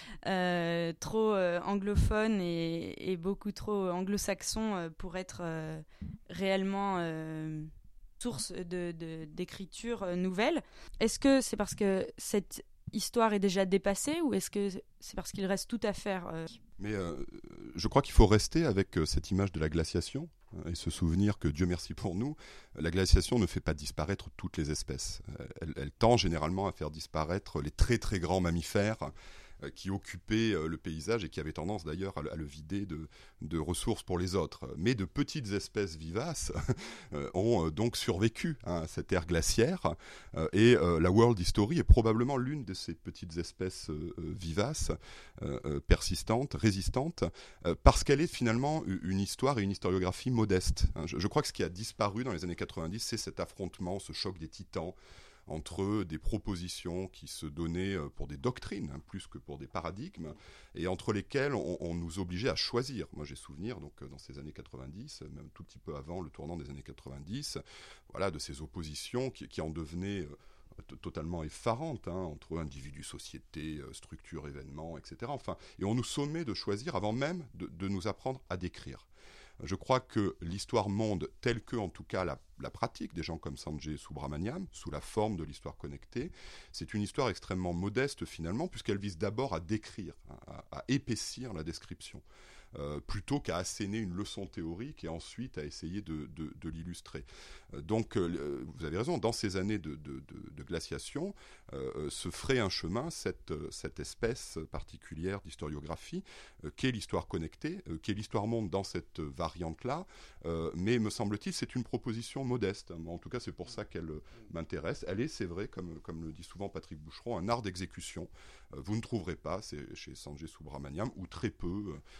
Speaker 5: euh, trop euh, anglophone et, et beaucoup trop anglo-saxon euh, pour être euh, réellement euh, source de, de, d'écriture euh, nouvelle. Est-ce que c'est parce que cette histoire est déjà dépassée, ou est-ce que c'est parce qu'il reste tout à faire euh...
Speaker 4: Mais euh, je crois qu'il faut rester avec euh, cette image de la glaciation euh, et se souvenir que, Dieu merci pour nous, la glaciation ne fait pas disparaître toutes les espèces. Euh, elle, elle tend généralement à faire disparaître les très très grands mammifères euh, qui occupaient euh, le paysage et qui avaient tendance d'ailleurs à, à le vider de, de ressources pour les autres. Mais de petites espèces vivaces euh, ont euh, donc survécu hein, à cette ère glaciaire euh, et euh, la World History est probablement l'une de ces petites espèces euh, vivaces, euh, euh, persistantes, résistantes, euh, parce qu'elle est finalement une histoire et une historiographie modeste. Hein. Je, je crois que ce qui a disparu dans les années quatre-vingt-dix, c'est cet affrontement, ce choc des titans, entre des propositions qui se donnaient pour des doctrines, hein, plus que pour des paradigmes, et entre lesquelles on, on nous obligeait à choisir. Moi, j'ai souvenir, donc, dans ces années quatre-vingt-dix, même tout petit peu avant le tournant des années quatre-vingt-dix, voilà, de ces oppositions qui, qui en devenaient euh, t- totalement effarantes, hein, entre individus, sociétés, euh, structures, événements, et cetera. Enfin, et on nous sommait de choisir avant même de, de nous apprendre à décrire. Je crois que l'histoire monde, telle que, en tout cas, la, la pratique des gens comme Sanjay Subrahmanyam, sous la forme de l'histoire connectée, c'est une histoire extrêmement modeste, finalement, puisqu'elle vise d'abord à décrire, à, à épaissir la description, euh, plutôt qu'à asséner une leçon théorique et ensuite à essayer de, de, de l'illustrer. Euh, donc, euh, vous avez raison, dans ces années de, de, de, de glaciation, euh, se ferait un chemin cette, cette espèce particulière d'historiographie, euh, qu'est l'histoire connectée, euh, qu'est l'histoire monde dans cette variante-là, euh, mais me semble-t-il, c'est une proposition modeste. Hein. En tout cas, c'est pour ça qu'elle euh, m'intéresse. Elle est, c'est vrai, comme, comme le dit souvent Patrick Boucheron, un art d'exécution. Euh, vous ne trouverez pas, c'est chez Sanjay Subrahmanyam, ou très peu, euh, de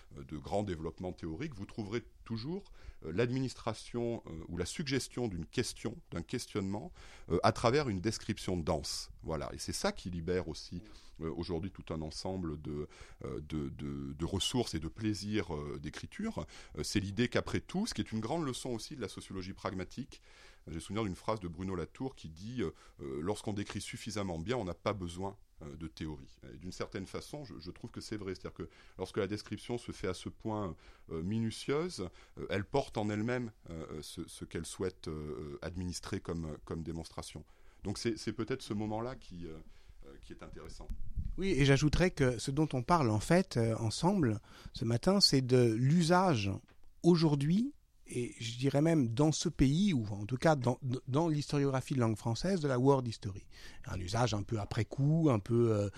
Speaker 4: grand développement théorique, vous trouverez toujours euh, l'administration euh, ou la suggestion d'une question, d'un questionnement, euh, à travers une description dense. Voilà. Et c'est ça qui libère aussi euh, aujourd'hui tout un ensemble de, euh, de, de, de ressources et de plaisirs euh, d'écriture. Euh, c'est l'idée qu'après tout, ce qui est une grande leçon aussi de la sociologie pragmatique, j'ai souvenir d'une phrase de Bruno Latour qui dit euh, euh, « Lorsqu'on décrit suffisamment bien, on n'a pas besoin euh, de théorie ». Et d'une certaine façon, je, je trouve que c'est vrai. C'est-à-dire que lorsque la description se fait à ce point euh, minutieuse, euh, elle porte en elle-même euh, ce, ce qu'elle souhaite euh, administrer comme, comme démonstration. Donc c'est, c'est peut-être ce moment-là qui, euh, qui est intéressant.
Speaker 6: Oui, et j'ajouterais que ce dont on parle en fait euh, ensemble ce matin, c'est de l'usage aujourd'hui, et je dirais même dans ce pays, ou en tout cas dans, dans l'historiographie de langue française, de la word history. Un usage un peu après coup, un peu euh,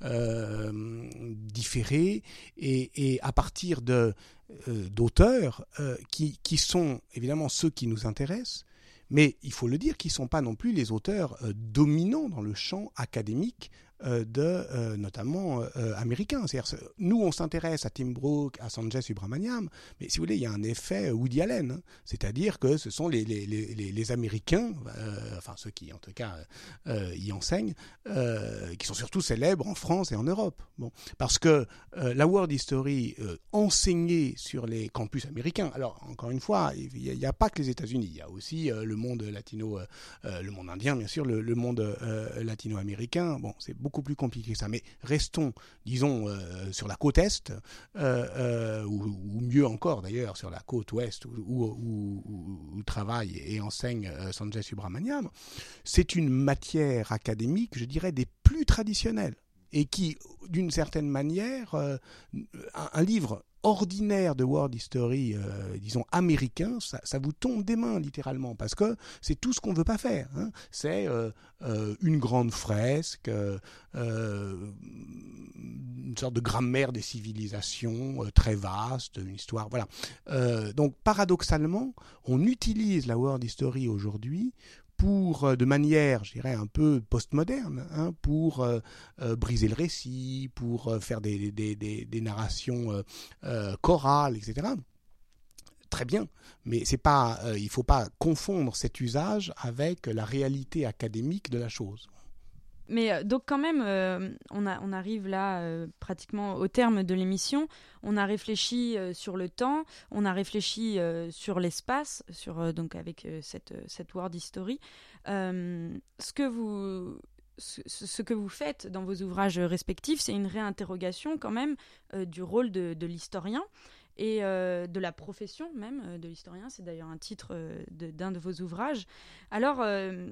Speaker 6: euh, différé, et, et à partir de, euh, d'auteurs euh, qui, qui sont évidemment ceux qui nous intéressent, mais il faut le dire, qui ne sont pas non plus les auteurs euh, dominants dans le champ académique euh, de, euh, notamment euh, américains. C'est-à-dire, nous, on s'intéresse à Tim Brooke, à Sanjay Subramaniam, mais si vous voulez, il y a un effet Woody Allen, hein, c'est-à-dire que ce sont les, les, les, les Américains, euh, enfin ceux qui en tout cas euh, y enseignent, euh, qui sont surtout célèbres en France et en Europe. Bon, parce que euh, la World History euh, enseignée sur les campus américains, alors encore une fois, il n'y a, a pas que les États-Unis, il y a aussi euh, le monde latino, euh, le monde indien bien sûr, le, le monde euh, latino-américain. Bon, c'est beaucoup plus compliqué que ça, mais restons, disons, euh, sur la côte est, euh, euh, ou, ou mieux encore d'ailleurs sur la côte ouest, où, où, où, où travaille et enseigne euh, Sanjay Subramaniam. C'est une matière académique, je dirais, des plus traditionnelles, et qui, d'une certaine manière, euh, un, un livre ordinaire de world history, euh, disons américain, ça, ça vous tombe des mains littéralement, parce que c'est tout ce qu'on ne veut pas faire. Hein. C'est euh, euh, une grande fresque, euh, une sorte de grammaire des civilisations euh, très vaste, une histoire, voilà. Euh, donc paradoxalement, on utilise la world history aujourd'hui pour, de manière, je dirais, un peu postmoderne, hein, pour euh, euh, briser le récit, pour euh, faire des, des, des, des narrations euh, euh, chorales, et cetera. Très bien, mais c'est pas, euh, il ne faut pas confondre cet usage avec la réalité académique de la chose.
Speaker 5: Mais euh, donc quand même, euh, on, a, on arrive là euh, pratiquement au terme de l'émission. On a réfléchi euh, sur le temps, on a réfléchi euh, sur l'espace, sur euh, donc avec euh, cette cette word history. Euh, ce que vous ce, ce que vous faites dans vos ouvrages respectifs, c'est une réinterrogation quand même euh, du rôle de, de l'historien. Et euh, de la profession même euh, de l'historien. C'est d'ailleurs un titre euh, de, d'un de vos ouvrages. Alors, euh,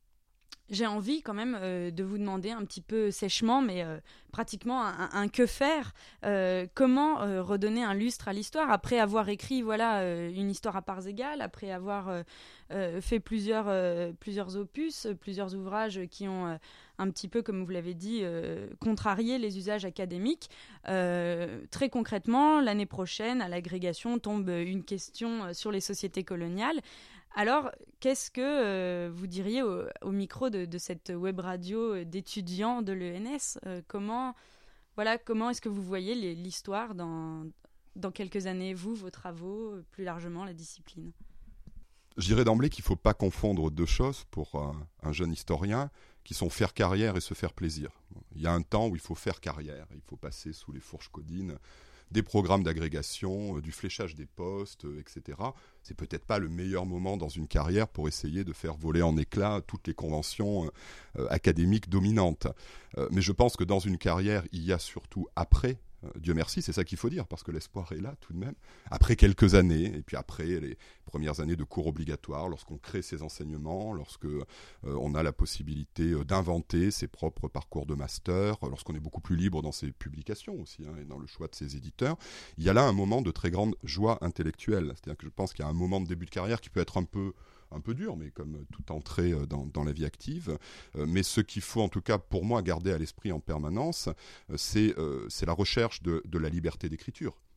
Speaker 5: j'ai envie quand même euh, de vous demander un petit peu sèchement, mais euh, pratiquement un, un que faire. Euh, comment euh, redonner un lustre à l'histoire après avoir écrit voilà, euh, une histoire à parts égales, après avoir euh, euh, fait plusieurs, euh, plusieurs opus, plusieurs ouvrages qui ont euh, un petit peu, comme vous l'avez dit, euh, contrarié les usages académiques. Euh, très concrètement, l'année prochaine, à l'agrégation, tombe une question sur les sociétés coloniales. Alors, qu'est-ce que euh, vous diriez au, au micro de, de cette web radio d'étudiants de l'E N S euh, comment, voilà, comment est-ce que vous voyez les, l'histoire dans, dans quelques années, vous, vos travaux, plus largement la discipline ?
Speaker 4: Je dirais d'emblée qu'il ne faut pas confondre deux choses pour un, un jeune historien, qui sont faire carrière et se faire plaisir. Il y a un temps où il faut faire carrière, il faut passer sous les fourches codines, des programmes d'agrégation, du fléchage des postes, et cetera. C'est peut-être pas le meilleur moment dans une carrière pour essayer de faire voler en éclats toutes les conventions euh, académiques dominantes. Euh, mais je pense que dans une carrière, il y a surtout après, euh, Dieu merci, c'est ça qu'il faut dire, parce que l'espoir est là tout de même, après quelques années, et puis après les premières années de cours obligatoires, lorsqu'on crée ses enseignements, lorsque euh, on a la possibilité euh, d'inventer ses propres parcours de master, euh, lorsqu'on est beaucoup plus libre dans ses publications aussi, hein, et dans le choix de ses éditeurs, il y a là un moment de très grande joie intellectuelle. C'est-à-dire que je pense qu'il y a un moment de début de carrière qui peut être un peu un peu dur, mais comme toute entrée dans, dans la vie active. Euh, mais ce qu'il faut, en tout cas, pour moi, garder à l'esprit en permanence, euh, c'est, euh, c'est la recherche de, de la liberté d'écriture.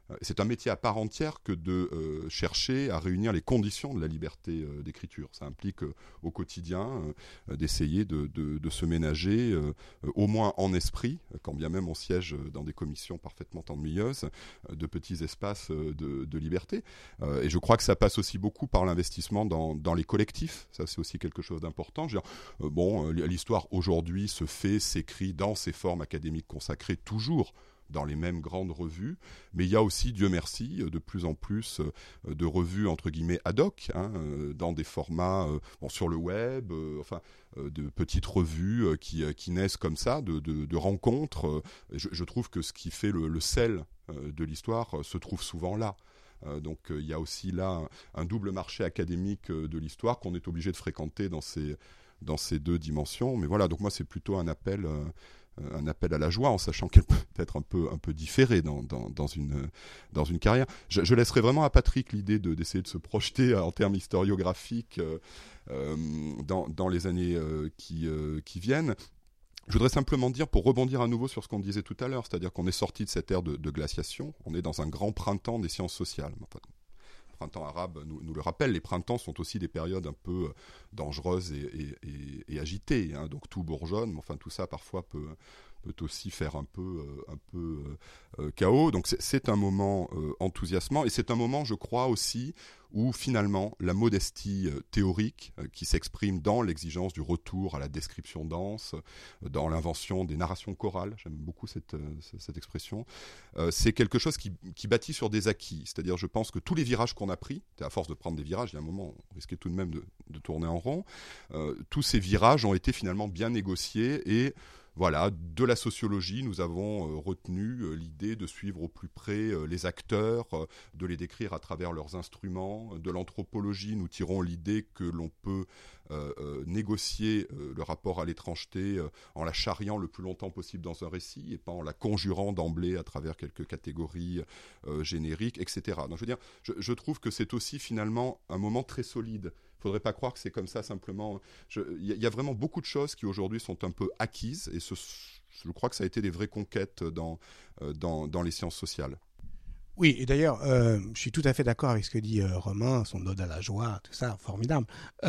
Speaker 4: C'est un métier à part entière que de euh, chercher à réunir les conditions de la liberté euh, d'écriture. Ça implique euh, au quotidien euh, d'essayer de, de, de se ménager, euh, euh, au moins en esprit, quand bien même on siège dans des commissions parfaitement ennuyeuses, euh, de petits espaces euh, de, de liberté. Euh, et je crois que ça passe aussi beaucoup par l'investissement dans, dans les collectifs. Ça, c'est aussi quelque chose d'important. Je veux dire, euh, bon, euh, l'histoire aujourd'hui se fait, s'écrit dans ces formes académiques consacrées toujours dans les mêmes grandes revues, mais il y a aussi, Dieu merci, de plus en plus de revues entre guillemets ad hoc, hein, dans des formats euh, bon, sur le web, euh, enfin euh, de petites revues euh, qui, qui naissent comme ça, de, de, de rencontres. Je, je trouve que ce qui fait le, le sel euh, de l'histoire euh, se trouve souvent là. Euh, donc il euh, y a aussi là un, un double marché académique euh, de l'histoire qu'on est obligé de fréquenter dans ces, dans ces deux dimensions. Mais voilà, donc moi c'est plutôt un appel... Euh, un appel à la joie, en sachant qu'elle peut être un peu, un peu différée dans, dans, dans, une, dans une carrière. Je, je laisserai vraiment à Patrick l'idée de, d'essayer de se projeter en termes historiographiques euh, euh, dans, dans les années euh, qui, euh, qui viennent. Je voudrais simplement dire, pour rebondir à nouveau sur ce qu'on disait tout à l'heure, c'est-à-dire qu'on est sorti de cette ère de, de glaciation, on est dans un grand printemps des sciences sociales. Enfin, le printemps arabe nous, nous le rappelle, les printemps sont aussi des périodes un peu dangereuses et, et, et, et agitées, hein, donc tout bourgeonne, mais enfin tout ça parfois peut, peut aussi faire un peu, euh, un peu euh, chaos. Donc c'est, c'est un moment euh, enthousiasmant, et c'est un moment, je crois aussi, où finalement la modestie euh, théorique euh, qui s'exprime dans l'exigence du retour à la description dense, euh, dans l'invention des narrations chorales, j'aime beaucoup cette, euh, cette expression, euh, c'est quelque chose qui, qui bâtit sur des acquis. C'est-à-dire, je pense que tous les virages qu'on a pris, à force de prendre des virages, il y a un moment, on risquait tout de même de, de tourner en rond, euh, tous ces virages ont été finalement bien négociés, et voilà, de la sociologie, nous avons euh, retenu euh, l'idée de suivre au plus près euh, les acteurs, euh, de les décrire à travers leurs instruments. De l'anthropologie, nous tirons l'idée que l'on peut euh, euh, négocier euh, le rapport à l'étrangeté euh, en la charriant le plus longtemps possible dans un récit et pas en la conjurant d'emblée à travers quelques catégories euh, génériques, et cetera. Donc, je veux dire, je, je trouve que c'est aussi finalement un moment très solide. Il ne faudrait pas croire que c'est comme ça simplement. Il y, y a vraiment beaucoup de choses qui aujourd'hui sont un peu acquises, et ce, je crois que ça a été des vraies conquêtes dans, dans, dans les sciences sociales.
Speaker 6: Oui, et d'ailleurs, euh, je suis tout à fait d'accord avec ce que dit euh, Romain, son ode à la joie, tout ça, formidable.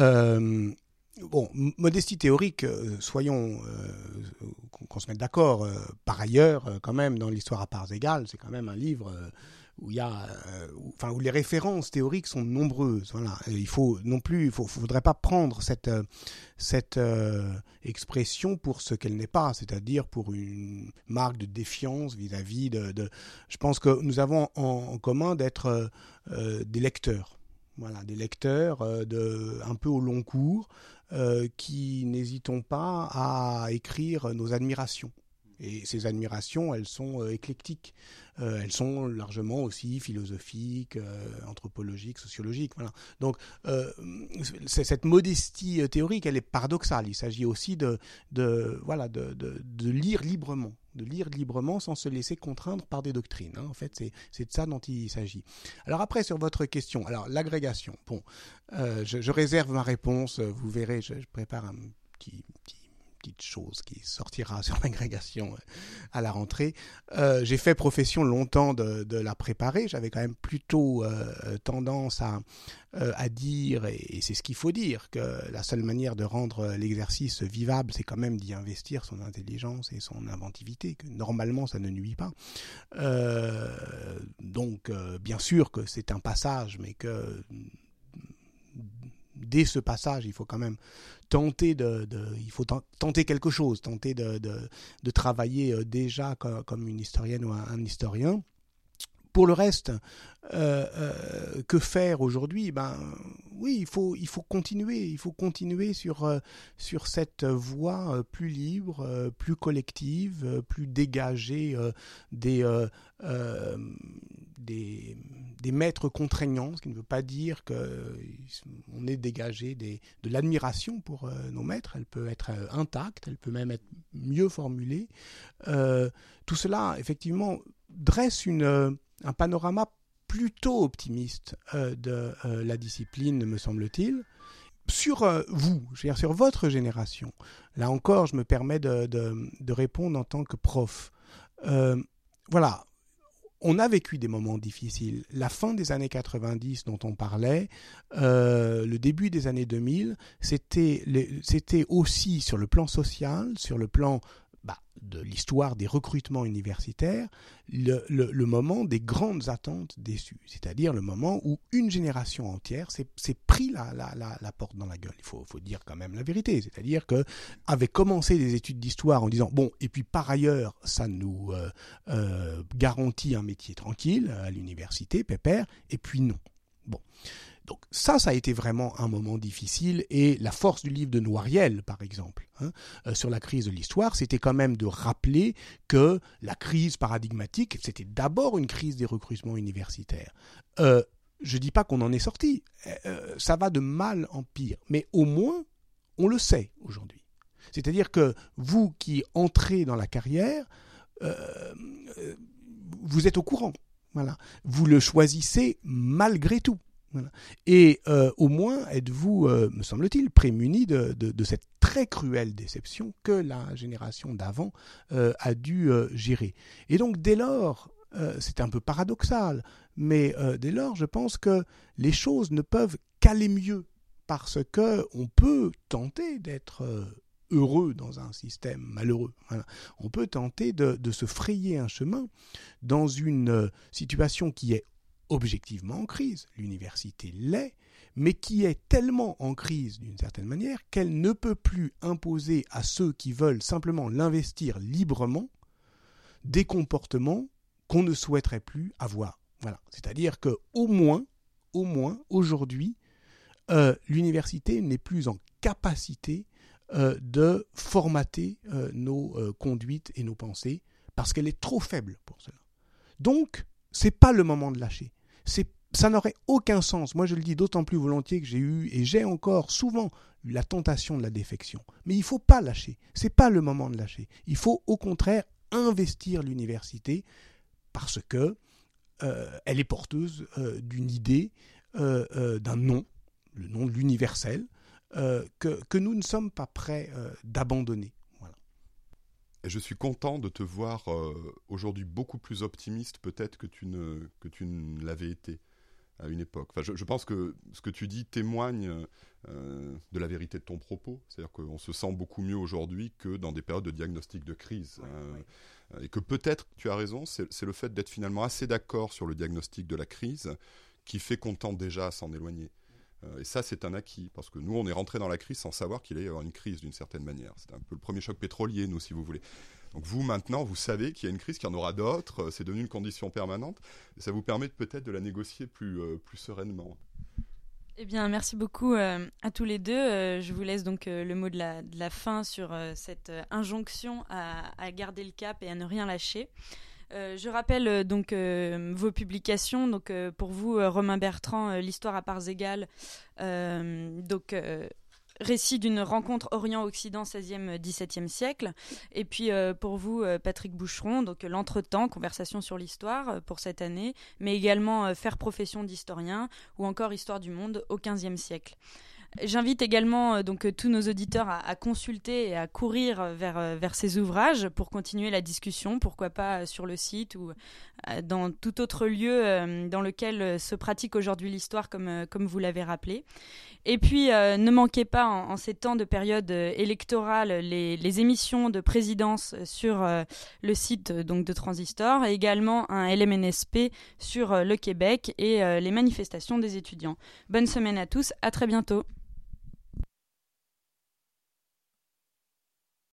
Speaker 6: Euh, bon, modestie théorique, euh, soyons, euh, qu'on se mette d'accord, euh, par ailleurs, euh, quand même, dans l'histoire à parts égales, c'est quand même un livre... Euh, où il y a, euh, où, enfin, où les références théoriques sont nombreuses. Voilà. Et il faut non plus, il faut, faudrait pas prendre cette euh, cette euh, expression pour ce qu'elle n'est pas, c'est-à-dire pour une marque de défiance vis-à-vis de. de je pense que nous avons en, en commun d'être euh, des lecteurs. Voilà, des lecteurs euh, de un peu au long cours euh, qui n'hésitons pas à écrire nos admirations. Et ces admirations, elles sont euh, éclectiques. Euh, elles sont largement aussi philosophiques, euh, anthropologiques, sociologiques. Voilà. Donc, euh, c'est, cette modestie théorique, elle est paradoxale. Il s'agit aussi de, de, voilà, de, de, de lire librement, de lire librement sans se laisser contraindre par des doctrines. Hein. En fait, c'est, c'est de ça dont il s'agit. Alors après, sur votre question, alors l'agrégation. Bon, euh, je, je réserve ma réponse. Vous verrez, je, je prépare un petit... petit petite chose qui sortira sur l'agrégation à la rentrée. Euh, j'ai fait profession longtemps de, de la préparer. J'avais quand même plutôt euh, tendance à, euh, à dire, et, et c'est ce qu'il faut dire, que la seule manière de rendre l'exercice vivable, c'est quand même d'y investir son intelligence et son inventivité, que normalement ça ne nuit pas. Euh, donc, euh, bien sûr que c'est un passage, mais que dès ce passage, il faut quand même tenter de, de il faut tenter quelque chose, tenter de, de, de travailler déjà comme, comme une historienne ou un, un historien. Pour le reste, euh, euh, que faire aujourd'hui ? Ben oui, il faut il faut continuer, il faut continuer sur euh, sur cette voie euh, plus libre, euh, plus collective, euh, plus dégagée euh, des euh, euh, des des maîtres contraignants, ce qui ne veut pas dire que on est dégagé des de l'admiration pour euh, nos maîtres. Elle peut être euh, intacte, elle peut même être mieux formulée. Euh, tout cela, effectivement, dresse une euh, un panorama plutôt optimiste euh, de euh, la discipline, me semble-t-il. Sur euh, vous, je veux dire, sur votre génération, là encore, je me permets de, de, de répondre en tant que prof. Euh, voilà, on a vécu des moments difficiles. La fin des années quatre-vingt-dix dont on parlait, euh, le début des années deux mille, c'était, les, c'était aussi sur le plan social, sur le plan bah, de l'histoire des recrutements universitaires, le, le, le moment des grandes attentes déçues. C'est-à-dire le moment où une génération entière s'est, s'est pris la, la, la, la porte dans la gueule. Il faut, faut dire quand même la vérité. C'est-à-dire qu'avait commencé des études d'histoire en disant « Bon, et puis par ailleurs, ça nous euh, euh, garantit un métier tranquille à l'université, pépère, et puis non. » Bon. Donc ça, ça a été vraiment un moment difficile, et la force du livre de Noiriel, par exemple, hein, euh, sur la crise de l'histoire, c'était quand même de rappeler que la crise paradigmatique, c'était d'abord une crise des recrutements universitaires. Euh, je ne dis pas qu'on en est sorti, euh, ça va de mal en pire, mais au moins, on le sait aujourd'hui. C'est-à-dire que vous qui entrez dans la carrière, euh, euh, vous êtes au courant, voilà. Vous le choisissez malgré tout. Voilà. Et euh, au moins êtes-vous, euh, me semble-t-il, prémunis de, de, de cette très cruelle déception que la génération d'avant euh, a dû euh, gérer. Et donc dès lors, euh, c'est un peu paradoxal, mais euh, dès lors, je pense que les choses ne peuvent qu'aller mieux parce qu'on peut tenter d'être euh, heureux dans un système malheureux. Voilà. On peut tenter de, de se frayer un chemin dans une euh, situation qui est objectivement en crise, l'université l'est, mais qui est tellement en crise d'une certaine manière qu'elle ne peut plus imposer à ceux qui veulent simplement l'investir librement des comportements qu'on ne souhaiterait plus avoir. Voilà. C'est-à-dire que au moins, au moins aujourd'hui, euh, l'université n'est plus en capacité euh, de formater euh, nos euh, conduites et nos pensées parce qu'elle est trop faible pour cela. Donc, c'est pas le moment de lâcher. C'est, ça n'aurait aucun sens. Moi, je le dis d'autant plus volontiers que j'ai eu et j'ai encore souvent eu la tentation de la défection. Mais il ne faut pas lâcher. Ce n'est pas le moment de lâcher. Il faut au contraire investir l'université parce que euh, elle est porteuse euh, d'une idée, euh, euh, d'un nom, le nom de l'universel, euh, que, que nous ne sommes pas prêts euh, d'abandonner. Voilà.
Speaker 4: Et je suis content de te voir euh, aujourd'hui beaucoup plus optimiste peut-être que tu ne, que tu ne l'avais été à une époque. Enfin, je, je pense que ce que tu dis témoigne euh, de la vérité de ton propos. C'est-à-dire qu'on se sent beaucoup mieux aujourd'hui que dans des périodes de diagnostic de crise. Ouais, euh, ouais. Et que peut-être, tu as raison, c'est, c'est le fait d'être finalement assez d'accord sur le diagnostic de la crise qui fait qu'on tend déjà à s'en éloigner. Euh, et ça, c'est un acquis, parce que nous, on est rentré dans la crise sans savoir qu'il allait y avoir une crise d'une certaine manière. C'était un peu le premier choc pétrolier, nous, si vous voulez. Donc vous, maintenant, vous savez qu'il y a une crise, qu'il y en aura d'autres, c'est devenu une condition permanente, et ça vous permet peut-être de la négocier plus, euh, plus sereinement.
Speaker 5: Eh bien, merci beaucoup euh, à tous les deux. Euh, je vous laisse donc euh, le mot de la, de la fin sur euh, cette euh, injonction à, à garder le cap et à ne rien lâcher. Euh, je rappelle euh, donc euh, vos publications. Donc euh, pour vous, euh, Romain Bertrand, euh, l'histoire à parts égales. Euh, donc euh, récit d'une rencontre Orient-Occident seizième dix-septième siècle. Et puis euh, pour vous, euh, Patrick Boucheron, donc euh, l'entretemps, conversation sur l'histoire euh, pour cette année, mais également euh, faire profession d'historien ou encore histoire du monde au quinzième siècle. J'invite également euh, donc euh, tous nos auditeurs à, à consulter et à courir vers, euh, vers ces ouvrages pour continuer la discussion, pourquoi pas euh, sur le site ou euh, dans tout autre lieu euh, dans lequel euh, se pratique aujourd'hui l'histoire comme, euh, comme vous l'avez rappelé. Et puis, euh, ne manquez pas en, en ces temps de période euh, électorale les, les émissions de présidence sur euh, le site euh, donc, de Transistor et également un L M N S P sur euh, le Québec et euh, les manifestations des étudiants. Bonne semaine à tous, à très bientôt.